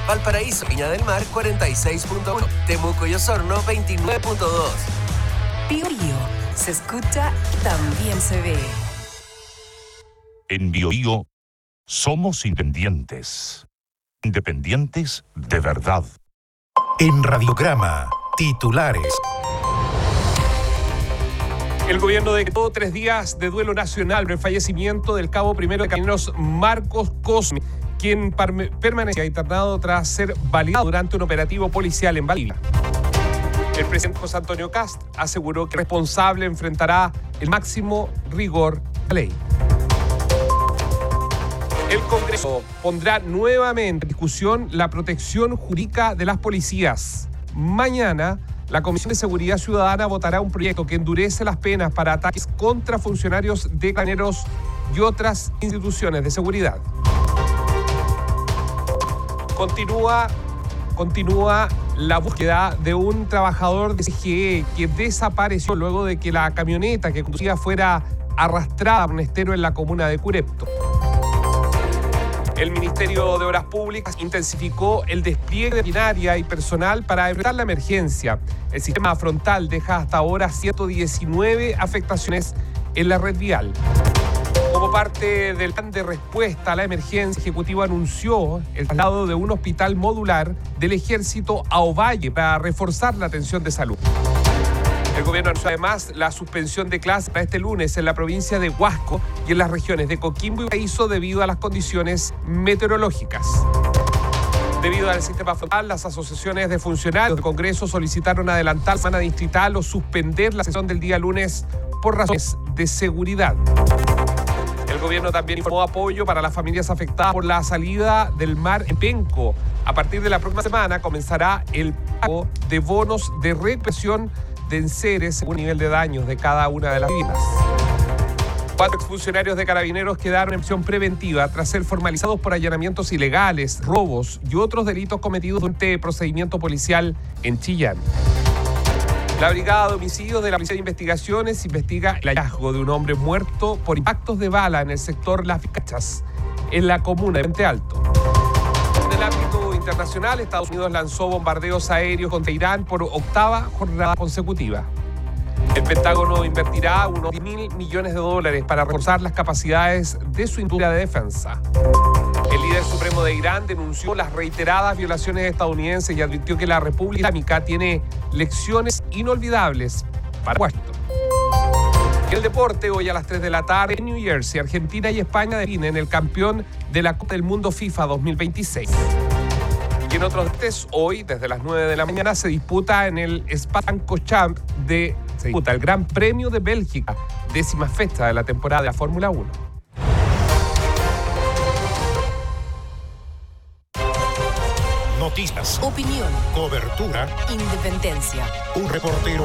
Valparaíso, Viña del Mar 46.1, Temuco y Osorno 29.2. Bio Bio, se escucha, también se ve. En Bio Bio somos independientes. Independientes de verdad. En Radiograma, titulares. El gobierno decretó 3 días de duelo nacional por el fallecimiento del cabo primero de Carabineros Marcos Cosme, quien permanecía internado tras ser baleado durante un operativo policial en Valdivia. El presidente José Antonio Kast aseguró que el responsable enfrentará el máximo rigor de la ley. El Congreso pondrá nuevamente en discusión la protección jurídica de las policías. Mañana, la Comisión de Seguridad Ciudadana votará un proyecto que endurece las penas para ataques contra funcionarios de Carabineros y otras instituciones de seguridad. Continúa la búsqueda de un trabajador de CGE que desapareció luego de que la camioneta que conducía fuera arrastrada por un estero en la comuna de Curepto. El Ministerio de Obras Públicas intensificó el despliegue de maquinaria y personal para enfrentar la emergencia. El sistema frontal deja hasta ahora 119 afectaciones en la red vial. Como parte del plan de respuesta a la emergencia, el Ejecutivo anunció el traslado de un hospital modular del Ejército a Ovalle para reforzar la atención de salud. El gobierno anunció además la suspensión de clases para este lunes en la provincia de Huasco y en las regiones de Coquimbo y Valparaíso debido a las condiciones meteorológicas. Debido al sistema frontal, las asociaciones de funcionarios del Congreso solicitaron adelantar la semana distrital o suspender la sesión del día lunes por razones de seguridad. El gobierno también informó apoyo para las familias afectadas por la salida del mar en Penco. A partir de la próxima semana comenzará el pago de bonos de recuperación de enseres según nivel de daños de cada una de las viviendas. 4 exfuncionarios de Carabineros quedaron en prisión preventiva tras ser formalizados por allanamientos ilegales, robos y otros delitos cometidos durante procedimiento policial en Chillán. La Brigada de Homicidios de la Policía de Investigaciones investiga el hallazgo de un hombre muerto por impactos de bala en el sector Las Picachas, en la comuna de Puente Alto. En el ámbito internacional, Estados Unidos lanzó bombardeos aéreos contra Irán por 8ª jornada consecutiva. El Pentágono invertirá unos $10.000 millones para reforzar las capacidades de su industria de defensa. El líder supremo de Irán denunció las reiteradas violaciones estadounidenses y advirtió que la República Islámica tiene lecciones inolvidables para Washington. En el deporte, hoy a las 3 de la tarde, en New Jersey, Argentina y España definen el campeón de la Copa del Mundo FIFA 2026. Y en otros deportes, hoy, desde las 9 de la mañana, se disputa en el Spa-Francorchamps se disputa el Gran Premio de Bélgica, 10ª fecha de la temporada de la Fórmula 1. Noticias, Opinión, cobertura, independencia. un reportero